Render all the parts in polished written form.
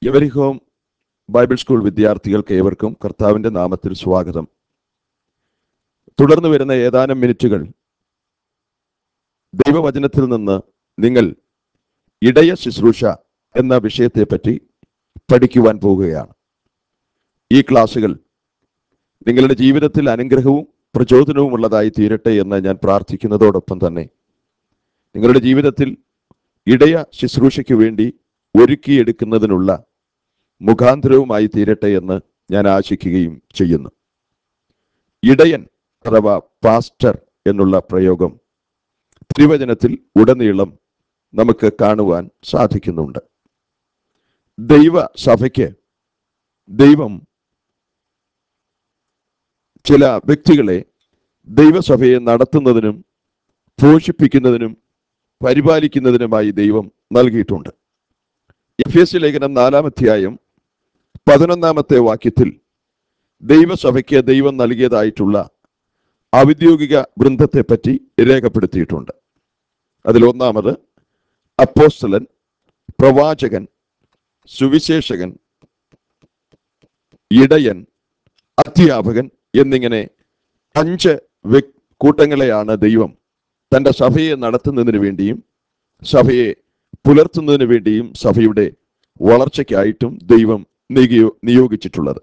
എവരിഹോം Bible school വിദ്യാർത്ഥികൾക്ക് ഏവർക്കും കർത്താവിൻ്റെ നാമത്തിൽ സ്വാഗതം. തുടർന്ന് വരുന്ന ഏതാനും മിനിറ്റുകൾ ദൈവവചനത്തിൽ നിന്ന് നിങ്ങൾ ഇടയ ശുശ്രൂഷ എന്ന വിഷയത്തെപ്പറ്റി പഠിക്കുവാൻ പോകുകയാണ്. ഈ ക്ലാസ്സുകൾ നിങ്ങളുടെ ജീവിതത്തിൽ അനുഗ്രഹവും പ്രചോദനവും ഉള്ളതായി തീരട്ടെ എന്ന് ഞാൻ പ്രാർത്ഥിക്കുന്നതോടൊപ്പം തന്നെ നിങ്ങളുടെ ജീവിതത്തിൽ ഇടയ ശുശ്രൂഷയ്ക്ക് വേണ്ടി ഒരുക്കിയെടുക്കുന്നതിനുള്ള മുഖാന്തരവുമായി തീരട്ടെ എന്ന് ഞാൻ ആശിക്കുകയും ചെയ്യുന്നു. ഇടയൻ അഥവാ പാസ്റ്റർ എന്നുള്ള പ്രയോഗം തിരുവചനത്തിൽ ഉടനീളം നമുക്ക് കാണുവാൻ സാധിക്കുന്നുണ്ട്. ദൈവ സഭയ്ക്ക് ദൈവം ചില വ്യക്തികളെ ദൈവസഭയെ നടത്തുന്നതിനും പോഷിപ്പിക്കുന്നതിനും പരിപാലിക്കുന്നതിനുമായി ദൈവം നൽകിയിട്ടുണ്ട്. എഫേസ്യ ലേഖനം 4-ാം അധ്യായം 11-ാമത്തെ വാക്യത്തിൽ ദൈവസഭയ്ക്ക് ദൈവം നൽകിയതായിട്ടുള്ള ഔദ്യോഗിക വൃന്ദത്തെപ്പറ്റി രേഖപ്പെടുത്തിയിട്ടുണ്ട്. അതിൽ ഒന്നാമത് അപ്പോസ്തലൻ, പ്രവാചകൻ, സുവിശേഷകൻ, ഇടയൻ, അധ്യാപകൻ എന്നിങ്ങനെ 5 കൂട്ടങ്ങളെയാണ് ദൈവം തൻ്റെ സഭയെ നടത്തുന്നതിന് വേണ്ടിയും സഭയെ പുലർത്തുന്നതിന് വേണ്ടിയും സഭയുടെ വളർച്ചയ്ക്കായിട്ടും ദൈവം നിയോഗിച്ചിട്ടുള്ളത്.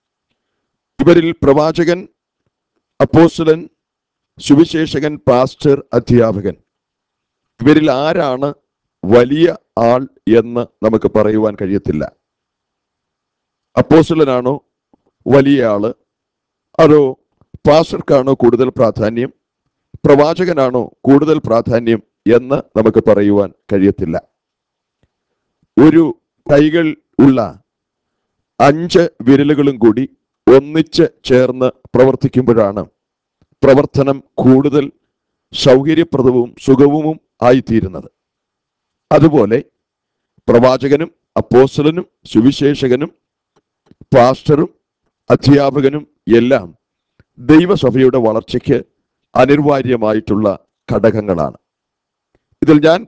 ഇവരിൽ പ്രവാചകൻ, അപ്പോസ്തലൻ, സുവിശേഷകൻ, പാസ്റ്റർ, അധ്യാപകൻ, ഇവരിൽ ആരാണ് വലിയ ആൾ എന്ന് നമുക്ക് പറയുവാൻ കഴിയത്തില്ല. അപ്പോസ്തലനാണോ വലിയ ആള്, അതോ പാസ്റ്റർക്കാണോ കൂടുതൽ പ്രാധാന്യം, പ്രവാചകനാണോ കൂടുതൽ പ്രാധാന്യം എന്ന് നമുക്ക് പറയുവാൻ കഴിയത്തില്ല. ഒരു കൈകൾ ഉള്ള 5 വിരലുകളും കൂടി ഒന്നിച്ച് ചേർന്ന് പ്രവർത്തിക്കുമ്പോഴാണ് പ്രവർത്തനം കൂടുതൽ സൗകര്യപ്രദവും സുഗമവും ആയിത്തീരുന്നത്. അതുപോലെ പ്രവാചകനും അപ്പോസ്തലനും സുവിശേഷകനും പാസ്റ്ററും അധ്യാപകനും എല്ലാം ദൈവസഭയുടെ വളർച്ചയ്ക്ക് അനിവാര്യമായിട്ടുള്ള ഘടകങ്ങളാണ്. ഇതിൽ ഞാൻ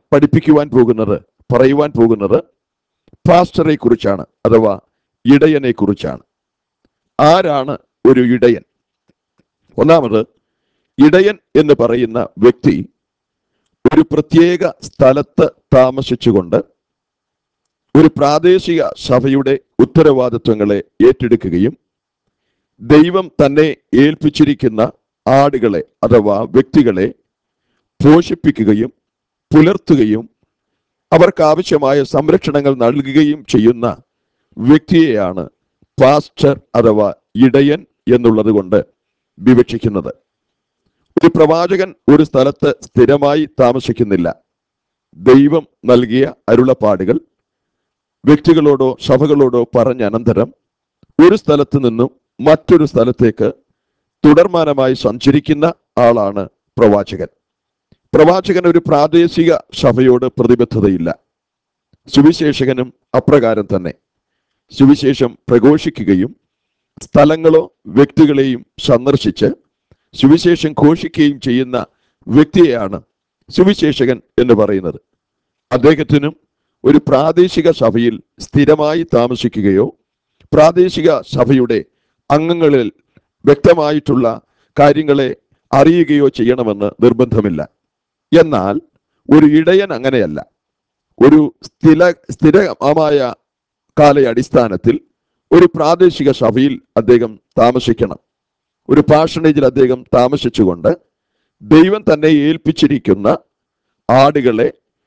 പറയുവാൻ പോകുന്നത് പാസ്റ്ററെ കുറിച്ചാണ്, അഥവാ ഇടയനെ കുറിച്ചാണ്. ആരാണ് ഒരു ഇടയൻ? ഒന്നാമത്, ഇടയൻ എന്ന് പറയുന്ന വ്യക്തി ഒരു പ്രത്യേക സ്ഥലത്ത് താമസിച്ചുകൊണ്ട് ഒരു പ്രാദേശിക സഭയുടെ ഉത്തരവാദിത്വങ്ങളെ ഏറ്റെടുക്കുകയും ദൈവം തന്നെ ഏൽപ്പിച്ചിരിക്കുന്ന ആടുകളെ അഥവാ വ്യക്തികളെ പോഷിപ്പിക്കുകയും പുലർത്തുകയും അവർക്ക് ആവശ്യമായ സംരക്ഷണങ്ങൾ നൽകുകയും ചെയ്യുന്ന വ്യക്തിയെയാണ് പാസ്റ്റർ അഥവാ ഇടയൻ എന്നുള്ളത് കൊണ്ട് വിവക്ഷിക്കുന്നത്. ഒരു പ്രവാചകൻ ഒരു സ്ഥലത്ത് സ്ഥിരമായി താമസിക്കുന്നില്ല. ദൈവം നൽകിയ അരുളപ്പാടുകൾ വ്യക്തികളോടോ സഭകളോടോ പറഞ്ഞ അനന്തരം ഒരു സ്ഥലത്ത് നിന്നും മറ്റൊരു സ്ഥലത്തേക്ക് തുടർമാനമായി സഞ്ചരിക്കുന്ന ആളാണ് പ്രവാചകൻ. പ്രവാചകൻ ഒരു പ്രാദേശിക സഭയോട് പ്രതിബദ്ധതയില്ല. സുവിശേഷകനും അപ്രകാരം തന്നെ. സുവിശേഷം പ്രഘോഷിക്കുകയും സ്ഥലങ്ങളോ വ്യക്തികളെയും സന്ദർശിച്ച് സുവിശേഷം ഘോഷിക്കുകയും ചെയ്യുന്ന വ്യക്തിയെയാണ് സുവിശേഷകൻ എന്ന് പറയുന്നത്. അദ്ദേഹത്തിനും ഒരു പ്രാദേശിക സഭയിൽ സ്ഥിരമായി താമസിക്കുകയോ പ്രാദേശിക സഭയുടെ അംഗങ്ങളിൽ വ്യക്തമായിട്ടുള്ള കാര്യങ്ങളെ അറിയുകയോ ചെയ്യണമെന്ന് നിർബന്ധമില്ല. എന്നാൽ ഒരു ഇടയൻ അങ്ങനെയല്ല. ഒരു സ്ഥിരമായ കാലയടിസ്ഥാനത്തിൽ ഒരു പ്രാദേശിക സഭയിൽ അദ്ദേഹം താമസിക്കണം. ഒരു പാഷണേജിൽ അദ്ദേഹം താമസിച്ചുകൊണ്ട് ദൈവം തന്നെ ഏൽപ്പിച്ചിരിക്കുന്ന ആടുകളെ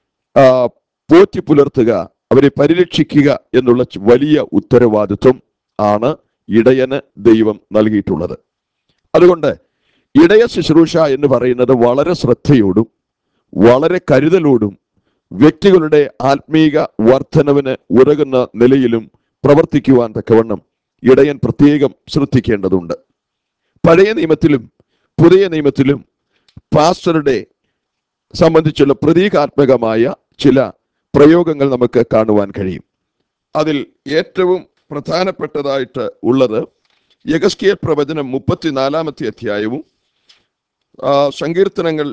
പോറ്റി പുലർത്തുക, അവരെ പരിരക്ഷിക്കുക എന്നുള്ള വലിയ ഉത്തരവാദിത്വം ആണ് ഇടയന് ദൈവം നൽകിയിട്ടുള്ളത്. അതുകൊണ്ട് ഇടയ ശുശ്രൂഷ എന്ന് പറയുന്നത് വളരെ ശ്രദ്ധയോടും വളരെ കരുതലോടും വ്യക്തികളുടെ ആത്മീക വർധനവിന് ഉതകുന്ന നിലയിലും പ്രവർത്തിക്കുവാൻ തക്കവണ്ണം ഇടയൻ പ്രത്യേകം ശ്രദ്ധിക്കേണ്ടതുണ്ട്. പഴയ നിയമത്തിലും പുതിയ നിയമത്തിലും പാസ്റ്ററുടെ സംബന്ധിച്ചുള്ള പ്രതീകാത്മകമായ ചില പ്രയോഗങ്ങൾ നമുക്ക് കാണുവാൻ കഴിയും. അതിൽ ഏറ്റവും പ്രധാനപ്പെട്ടതായിട്ട് ഉള്ളത് യെഹെസ്കേൽ പ്രവചനം 34-ാമത്തെ അധ്യായവും സങ്കീർത്തനങ്ങൾ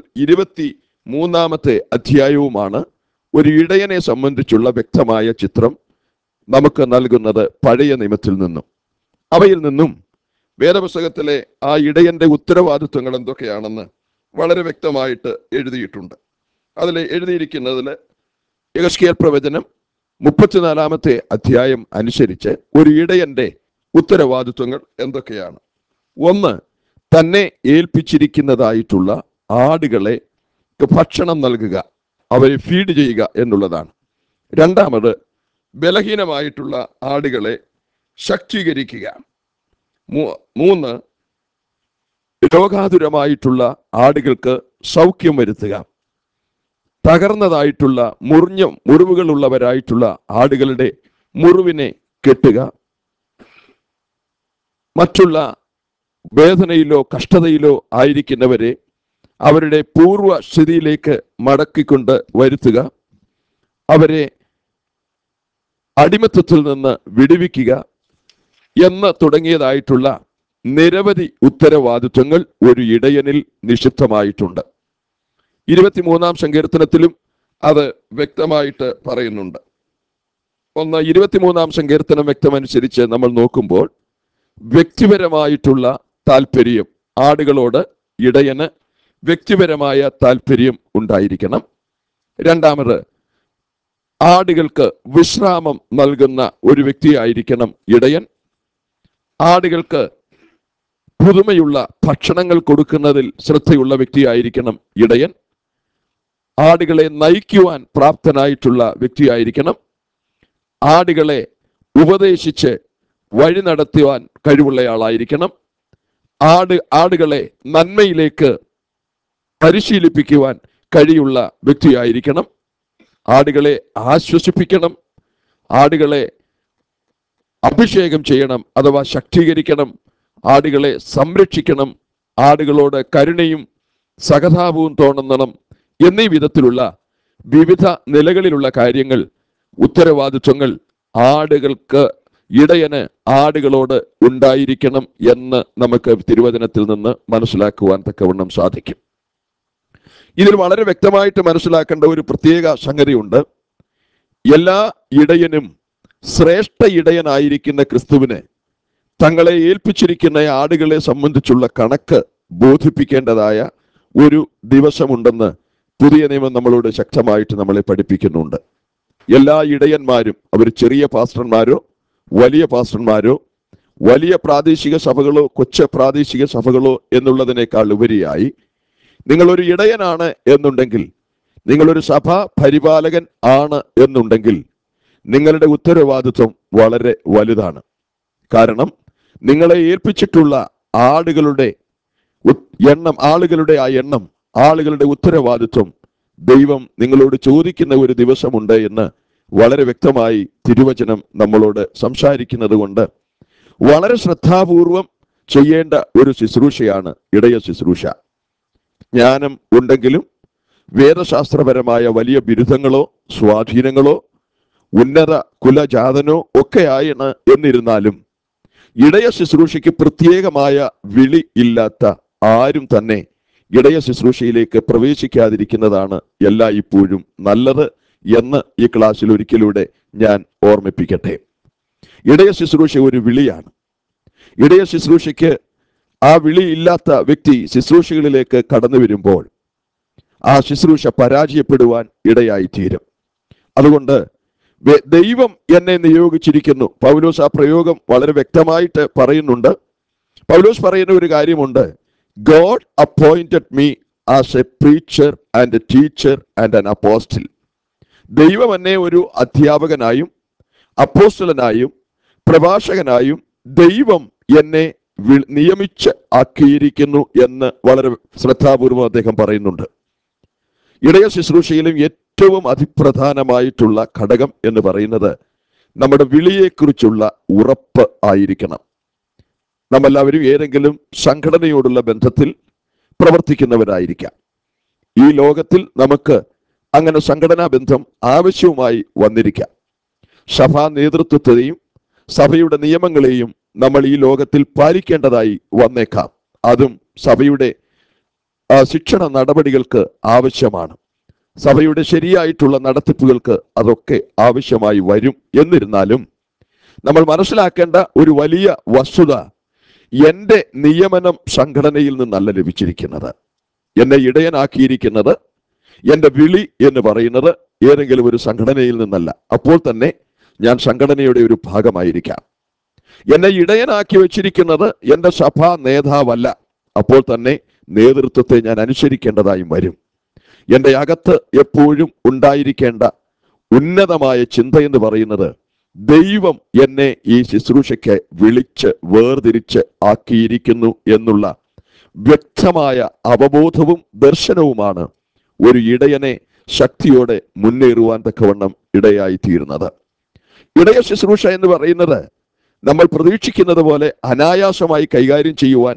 23-ാമത്തെ അധ്യായവുമാണ് ഒരു ഇടയനെ സംബന്ധിച്ചുള്ള വ്യക്തമായ ചിത്രം നമുക്ക് നൽകുന്നത് പഴയ നിയമത്തിൽ നിന്നും. അവയിൽ നിന്നും വേദപുസ്തകത്തിലെ ആ ഇടയന്റെ ഉത്തരവാദിത്വങ്ങൾ എന്തൊക്കെയാണെന്ന് വളരെ വ്യക്തമായിട്ട് എഴുതിയിട്ടുണ്ട്. അതിൽ എഴുതിയിരിക്കുന്നതിൽ യെഹെസ്കേൽ പ്രവചനം 34 അധ്യായം അനുസരിച്ച് ഒരു ഇടയന്റെ ഉത്തരവാദിത്വങ്ങൾ എന്തൊക്കെയാണ്? ഒന്ന്, തന്നെ ഏൽപ്പിച്ചിരിക്കുന്നതായിട്ടുള്ള ആടുകളെ ഭക്ഷണം നൽകുക, അവരെ ഫീഡ് ചെയ്യുക എന്നുള്ളതാണ്. രണ്ടാമത്, ബലഹീനമായിട്ടുള്ള ആടുകളെ ശക്തീകരിക്കുക. മൂന്ന്, രോഗാതുരമായിട്ടുള്ള ആടുകൾക്ക് സൗഖ്യം വരുത്തുക. തകർന്നതായിട്ടുള്ള മുറിവുകളുള്ളവരായിട്ടുള്ള ആടുകളുടെ മുറിവിനെ കെട്ടുക. മറ്റുള്ള വേദനയിലോ കഷ്ടതയിലോ ആയിരിക്കുന്നവരെ അവരുടെ പൂർവ്വ സ്ഥിതിയിലേക്ക് മടക്കിക്കൊണ്ട് വരുത്തുക. അവരെ അടിമത്തത്തിൽ നിന്ന് വിടുവിക്കുക എന്ന് തുടങ്ങിയതായിട്ടുള്ള നിരവധി ഉത്തരവാദിത്വങ്ങൾ ഒരു ഇടയനിൽ നിക്ഷിപ്തമായിട്ടുണ്ട്. 23-ാം സങ്കീർത്തനത്തിലും അത് വ്യക്തമായിട്ട് പറയുന്നുണ്ട്. 23-ാം സങ്കീർത്തനം വ്യക്തമനുസരിച്ച് നമ്മൾ നോക്കുമ്പോൾ വ്യക്തിപരമായിട്ടുള്ള താല്പര്യം, ആടുകളോട് ഇടയന് വ്യക്തിപരമായ താല്പര്യം ഉണ്ടായിരിക്കണം. രണ്ടാമത്, ആടുകൾക്ക് വിശ്രാമം നൽകുന്ന ഒരു വ്യക്തിയായിരിക്കണം ഇടയൻ. ആടുകൾക്ക് പുതുമയുള്ള ഭക്ഷണങ്ങൾ കൊടുക്കുന്നതിൽ ശ്രദ്ധയുള്ള വ്യക്തിയായിരിക്കണം ഇടയൻ. ആടുകളെ നയിക്കുവാൻ പ്രാപ്തനായിട്ടുള്ള വ്യക്തിയായിരിക്കണം. ആടുകളെ ഉപദേശിച്ച് വഴി നടത്തുവാൻ കഴിവുള്ളയാളായിരിക്കണം. ആടുകളെ നന്മയിലേക്ക് പരിശീലിപ്പിക്കുവാൻ കഴിയുള്ള വ്യക്തിയായിരിക്കണം. ആടുകളെ ആശ്വസിപ്പിക്കണം, ആടുകളെ അഭിഷേകം ചെയ്യണം അഥവാ ശക്തീകരിക്കണം, ആടുകളെ സംരക്ഷിക്കണം, ആടുകളോട് കരുണയും സഹതാപവും തോന്നണം എന്നീ വിധത്തിലുള്ള വിവിധ നിലകളിലുള്ള കാര്യങ്ങൾ, ഉത്തരവാദിത്വങ്ങൾ ആടുകൾക്ക്, ഇടയന് ആടുകളോട് ഉണ്ടായിരിക്കണം എന്ന് നമുക്ക് തിരുവചനത്തിൽ നിന്ന് മനസ്സിലാക്കുവാൻ തക്കവണ്ണം സാധിക്കും. ഇതിൽ വളരെ വ്യക്തമായിട്ട് മനസ്സിലാക്കേണ്ട ഒരു പ്രത്യേക സംഗതിയുണ്ട്. എല്ലാ ഇടയനും ശ്രേഷ്ഠ ഇടയനായിരിക്കുന്ന ക്രിസ്തുവിനെ തങ്ങളെ ഏൽപ്പിച്ചിരിക്കുന്ന ആടുകളെ സംബന്ധിച്ചുള്ള കണക്ക് ബോധിപ്പിക്കേണ്ടതായ ഒരു ദിവസമുണ്ടെന്ന് പുതിയ നിയമം നമ്മളോട് ശക്തമായിട്ട് നമ്മളെ പഠിപ്പിക്കുന്നുണ്ട്. എല്ലാ ഇടയന്മാരും, അവർ ചെറിയ പാസ്റ്റർമാരോ വലിയ പാസ്റ്റർമാരോ വലിയ പ്രാദേശിക സഭകളോ കൊച്ചു പ്രാദേശിക സഭകളോ എന്നുള്ളതിനേക്കാൾ ഉപരിയായി നിങ്ങളൊരു ഇടയനാണ് എന്നുണ്ടെങ്കിൽ, നിങ്ങളൊരു സഭാ പരിപാലകൻ ആണ് എന്നുണ്ടെങ്കിൽ നിങ്ങളുടെ ഉത്തരവാദിത്വം വളരെ വലുതാണ്. കാരണം നിങ്ങളെ ഏൽപ്പിച്ചിട്ടുള്ള ആളുകളുടെ എണ്ണം, ആളുകളുടെ ഉത്തരവാദിത്വം ദൈവം നിങ്ങളോട് ചോദിക്കുന്ന ഒരു ദിവസമുണ്ട് എന്ന് വളരെ വ്യക്തമായി തിരുവചനം നമ്മളോട് സംസാരിക്കുന്നത് കൊണ്ട് വളരെ ശ്രദ്ധാപൂർവം ചെയ്യേണ്ട ഒരു ശുശ്രൂഷയാണ് ഇടയ ശുശ്രൂഷ. ജ്ഞാനം ഉണ്ടെങ്കിലും വേദശാസ്ത്രപരമായ വലിയ ബിരുദങ്ങളോ സ്വാധീനങ്ങളോ ഉന്നത കുലജാതനോ ഒക്കെ ആയാണ് എന്നിരുന്നാലും ഇടയ ശുശ്രൂഷയ്ക്ക് പ്രത്യേകമായ വിളി ഇല്ലാത്ത ആരും തന്നെ ഇടയ ശുശ്രൂഷയിലേക്ക് പ്രവേശിക്കാതിരിക്കുന്നതാണ് എല്ലായ്പ്പോഴും നല്ലത് എന്ന് ഈ ക്ലാസ്സിൽ ഒരിക്കലൂടെ ഞാൻ ഓർമ്മിപ്പിക്കട്ടെ. ഇടയ ശുശ്രൂഷ ഒരു വിളിയാണ്. ഇടയ ശുശ്രൂഷയ്ക്ക് ആ വിളി ഇല്ലാത്ത വ്യക്തി ശുശ്രൂഷകളിലേക്ക് കടന്നു വരുമ്പോൾ ആ ശുശ്രൂഷ പരാജയപ്പെടുവാൻ ഇടയായിത്തീരും. അതുകൊണ്ട് ദൈവം എന്നെ നിയോഗിച്ചിരിക്കുന്നു. പൗലോസ് ആ പ്രയോഗം വളരെ വ്യക്തമായിട്ട് പറയുന്നുണ്ട്. പൗലോസ് പറയുന്ന ഒരു കാര്യമുണ്ട്, God appointed me as a preacher and a teacher and an apostle. ദൈവം എന്നെ ഒരു അധ്യാപകനായും അപ്പോസ്തലനായും പ്രഭാഷകനായും ദൈവം എന്നെ നിയമിച്ച് ആക്കിയിരിക്കുന്നു എന്ന് വളരെ ശ്രദ്ധാപൂർവം അദ്ദേഹം പറയുന്നുണ്ട്. ഇടയ ശുശ്രൂഷയിലും ഏറ്റവും അതിപ്രധാനമായിട്ടുള്ള ഘടകം എന്ന് പറയുന്നത് നമ്മുടെ വിളിയെക്കുറിച്ചുള്ള ഉറപ്പ് ആയിരിക്കണം. നമ്മളെല്ലാവരും ഏതെങ്കിലും സംഘടനയോടുള്ള ബന്ധത്തിൽ പ്രവർത്തിക്കുന്നവരായിരിക്കാം. ഈ ലോകത്തിൽ നമുക്ക് അങ്ങനെ സംഘടനാ ബന്ധം ആവശ്യവുമായി വന്നിരിക്കാം. സഭാ നേതൃത്വത്തെയും സഭയുടെ നിയമങ്ങളെയും നമ്മൾ ഈ ലോകത്തിൽ പാലിക്കേണ്ടതായി വന്നേക്കാം. അതും സഭയുടെ ശിക്ഷണ നടപടികൾക്ക് ആവശ്യമാണ്. സഭയുടെ ശരിയായിട്ടുള്ള നടത്തിപ്പുകൾക്ക് അതൊക്കെ ആവശ്യമായി വരും. എന്നിരുന്നാലും നമ്മൾ മനസ്സിലാക്കേണ്ട ഒരു വലിയ വസ്തുത, എൻ്റെ നിയമനം സംഘടനയിൽ നിന്നല്ല ലഭിച്ചിരിക്കുന്നത്. എന്നെ ഇടയനാക്കിയിരിക്കുന്നത്, എൻ്റെ വിളി എന്ന് പറയുന്നത് ഏതെങ്കിലും ഒരു സംഘടനയിൽ നിന്നല്ല. അപ്പോൾ തന്നെ ഞാൻ സംഘടനയുടെ ഒരു ഭാഗമായിരിക്കാം. എന്നെ ഇടയനാക്കി വെച്ചിരിക്കുന്നത് എൻ്റെ സഭാ നേതാവല്ല. അപ്പോൾ തന്നെ നേതൃത്വത്തെ ഞാൻ അനുസരിക്കേണ്ടതായും വരും. എൻ്റെ അകത്ത് എപ്പോഴും ഉണ്ടായിരിക്കേണ്ട ഉന്നതമായ ചിന്ത എന്ന് പറയുന്നത്, ദൈവം എന്നെ ഈ ശുശ്രൂഷയ്ക്ക് വിളിച്ച് വേർതിരിച്ച് ആക്കിയിരിക്കുന്നു എന്നുള്ള വ്യക്തമായ അവബോധവും ദർശനവുമാണ് ഒരു ഇടയനെ ശക്തിയോടെ മുന്നേറുവാൻ തക്കവണ്ണം ഇടയായി തീരുന്നത്. ഇടയ ശുശ്രൂഷ എന്ന് പറയുന്നത് നമ്മൾ പ്രതീക്ഷിക്കുന്നത് പോലെ അനായാസമായി കൈകാര്യം ചെയ്യുവാൻ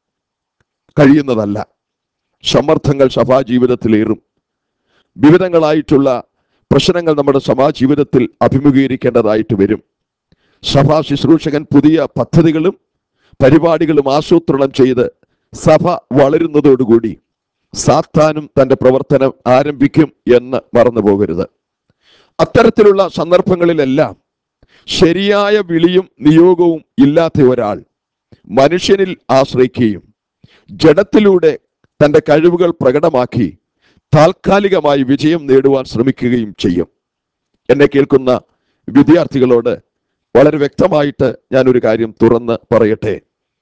കഴിയുന്നതല്ല. സമ്മർദ്ദങ്ങൾ സഭാജീവിതത്തിലേറും. വിവിധങ്ങളായിട്ടുള്ള പ്രശ്നങ്ങൾ നമ്മുടെ സഭാജീവിതത്തിൽ അഭിമുഖീകരിക്കേണ്ടതായിട്ട് വരും. സഭാ ശുശ്രൂഷകൻ പുതിയ പദ്ധതികളും പരിപാടികളും ആസൂത്രണം ചെയ്ത് സഭ വളരുന്നതോടുകൂടി സാത്താനും തൻ്റെ പ്രവർത്തനം ആരംഭിക്കും എന്ന് മറന്നു പോകരുത്. അത്തരത്തിലുള്ള സന്ദർഭങ്ങളിലെല്ലാം ശരിയായ വിളിയും നിയോഗവും ഇല്ലാത്ത ഒരാൾ മനുഷ്യനിൽ ആശ്രയിക്കുകയും ജഡത്തിലൂടെ തൻ്റെ കഴിവുകൾ പ്രകടമാക്കി താൽക്കാലികമായി വിജയം നേടുവാൻ ശ്രമിക്കുകയും ചെയ്യും. എന്നെ കേൾക്കുന്ന വിദ്യാർത്ഥികളോട് വളരെ വ്യക്തമായിട്ട് ഞാനൊരു കാര്യം തുറന്ന് പറയട്ടെ.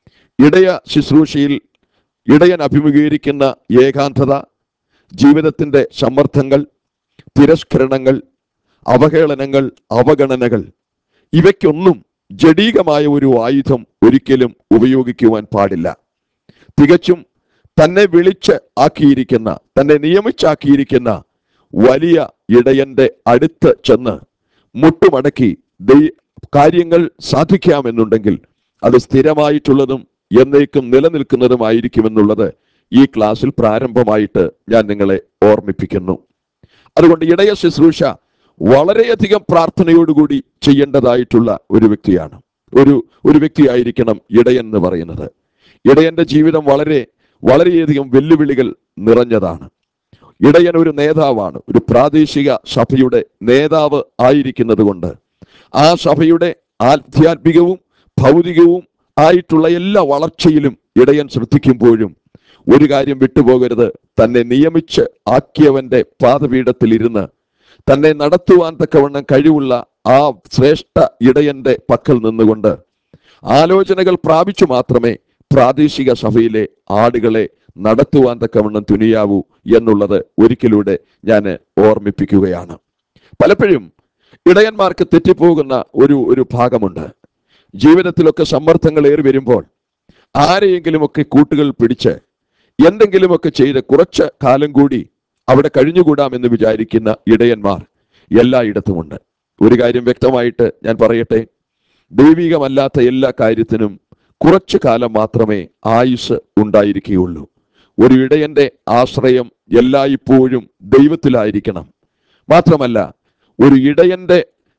ഇടയ ശുശ്രൂഷയിൽ ഇടയൻ അഭിമുഖീകരിക്കുന്ന ഏകാന്തത, ജീവിതത്തിൻ്റെ സമ്മർദ്ദങ്ങൾ, തിരസ്കരണങ്ങൾ, അവഹേളനങ്ങൾ, അവഗണനകൾ, ഇവയ്ക്കൊന്നും ജഡീകമായ ഒരു ആയുധം ഒരിക്കലും ഉപയോഗിക്കുവാൻ പാടില്ല. തികച്ചും തന്നെ വിളിച്ച് ആക്കിയിരിക്കുന്ന, തന്നെ നിയമിച്ചാക്കിയിരിക്കുന്ന വലിയ ഇടയന്റെ അടുത്ത് ചെന്ന് മുട്ടുമടക്കി കാര്യങ്ങൾ സാധിക്കാമെന്നുണ്ടെങ്കിൽ അത് സ്ഥിരമായിട്ടുള്ളതും എന്നേക്കും നിലനിൽക്കുന്നതുമായിരിക്കുമെന്നുള്ളത് ഈ ക്ലാസ്സിൽ പ്രാരംഭമായിട്ട് ഞാൻ നിങ്ങളെ ഓർമ്മിപ്പിക്കുന്നു. അതുകൊണ്ട് ഇടയ ശുശ്രൂഷ വളരെയധികം പ്രാർത്ഥനയോടുകൂടി ചെയ്യേണ്ടതായിട്ടുള്ള ഒരു വ്യക്തിയാണ്. ഒരു വ്യക്തിയായിരിക്കണം ഇടയൻ എന്ന് പറയുന്നത്. ഇടയന്റെ ജീവിതം വളരെയധികം വെല്ലുവിളികൾ നിറഞ്ഞതാണ്. ഇടയൻ ഒരു നേതാവാണ്. ഒരു പ്രാദേശിക സഭയുടെ നേതാവ് ആയിരിക്കുന്നത് കൊണ്ട് ആ സഭയുടെ ആധ്യാത്മികവും ഭൗതികവും ആയിട്ടുള്ള എല്ലാ വളർച്ചയിലും ഇടയൻ ശ്രദ്ധിക്കുമ്പോഴും ഒരു കാര്യം വിട്ടുപോകരുത്. തന്നെ നിയമിച്ച് ആക്കിയവന്റെ പാദപീഠത്തിൽ ഇരുന്ന് തന്നെ നടത്തുവാൻ തക്കവണ്ണം കഴിവുള്ള ആ ശ്രേഷ്ഠ ഇടയന്റെ പക്കൽ നിന്നുകൊണ്ട് ആലോചനകൾ പ്രാപിച്ചു മാത്രമേ പ്രാദേശിക സഭയിലെ ആടുകളെ നടത്തുവാൻ തക്കവണ്ണം തുനിയാവൂ എന്നുള്ളത് ഒരിക്കലൂടെ ഞാൻ ഓർമ്മിപ്പിക്കുകയാണ്. പലപ്പോഴും ഇടയന്മാർക്ക് തെറ്റിപ്പോകുന്ന ഒരു ഭാഗമുണ്ട്. ജീവിതത്തിലൊക്കെ സമ്മർദ്ദങ്ങൾ ഏറി വരുമ്പോൾ ആരെയെങ്കിലുമൊക്കെ കൂട്ടുകൾ പിടിച്ച് എന്തെങ്കിലുമൊക്കെ ചെയ്ത് കുറച്ച് കാലം കൂടി അവിടെ കഴിഞ്ഞുകൂടാമെന്ന് വിചാരിക്കുന്ന ഇടയന്മാർ എല്ലായിടത്തുമുണ്ട്. ഒരു കാര്യം വ്യക്തമായിട്ട് ഞാൻ പറയട്ടെ, ദൈവികമല്ലാത്ത എല്ലാ കാര്യത്തിനും കുറച്ചു കാലം മാത്രമേ ആയുസ് ഉണ്ടായിരിക്കുകയുള്ളൂ. ഒരു ഇടയന്റെ ആശ്രയം എല്ലായ്പ്പോഴും ദൈവത്തിലായിരിക്കണം. മാത്രമല്ല, ഒരു ഇടയന്റെ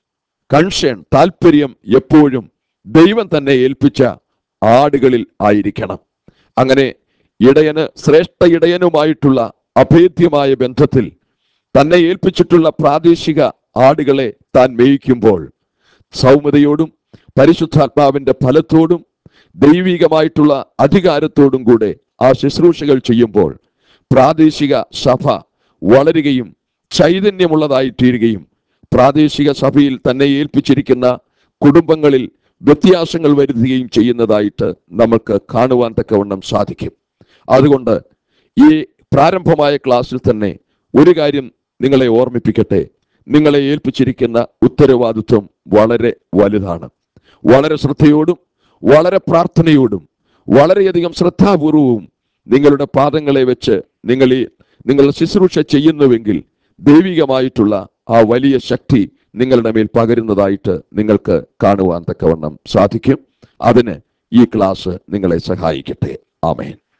കൺസേൺ, താല്പര്യം എപ്പോഴും ദൈവം തന്നെ ഏൽപ്പിച്ച ആടുകളിൽ ആയിരിക്കണം. അങ്ങനെ ഇടയന് ശ്രേഷ്ഠ ഇടയനുമായിട്ടുള്ള അഭേദ്യമായ ബന്ധത്തിൽ തന്നെ ഏൽപ്പിച്ചിട്ടുള്ള പ്രാദേശിക ആടുകളെ താൻ മേയിക്കുമ്പോൾ സൗമ്യതയോടും പരിശുദ്ധാത്മാവിന്റെ ഫലത്തോടും ദൈവികമായിട്ടുള്ള അധികാരത്തോടും കൂടെ ആ ശുശ്രൂഷകൾ ചെയ്യുമ്പോൾ പ്രാദേശിക സഭ വളരുകയും ചൈതന്യമുള്ളതായി തീരുകയും പ്രാദേശിക സഭയിൽ തന്നെ ഏൽപ്പിച്ചിരിക്കുന്ന കുടുംബങ്ങളിൽ വ്യത്യാസങ്ങൾ വരുത്തുകയും ചെയ്യുന്നതായിട്ട് നമുക്ക് കാണുവാൻ തക്കവണ്ണം സാധിക്കും. അതുകൊണ്ട് ഈ പ്രാരംഭമായ ക്ലാസ്സിൽ തന്നെ ഒരു കാര്യം നിങ്ങളെ ഓർമ്മിപ്പിക്കട്ടെ. നിങ്ങളെ ഏൽപ്പിച്ചിരിക്കുന്ന ഉത്തരവാദിത്വം വളരെ വലുതാണ്. വളരെ ശ്രദ്ധയോടും വളരെ പ്രാർത്ഥനയോടും വളരെയധികം ശ്രദ്ധാപൂർവവും നിങ്ങളുടെ പാദങ്ങളെ വെച്ച് നിങ്ങൾ ശുശ്രൂഷ ചെയ്യുന്നുവെങ്കിൽ ദൈവികമായിട്ടുള്ള ആ വലിയ ശക്തി നിങ്ങളുടെ മേൽ പകരുന്നതായിട്ട് നിങ്ങൾക്ക് കാണുവാൻ തക്കവണ്ണം സാധിക്കും. അതിന് ഈ ക്ലാസ് നിങ്ങളെ സഹായിക്കട്ടെ. ആമേൻ.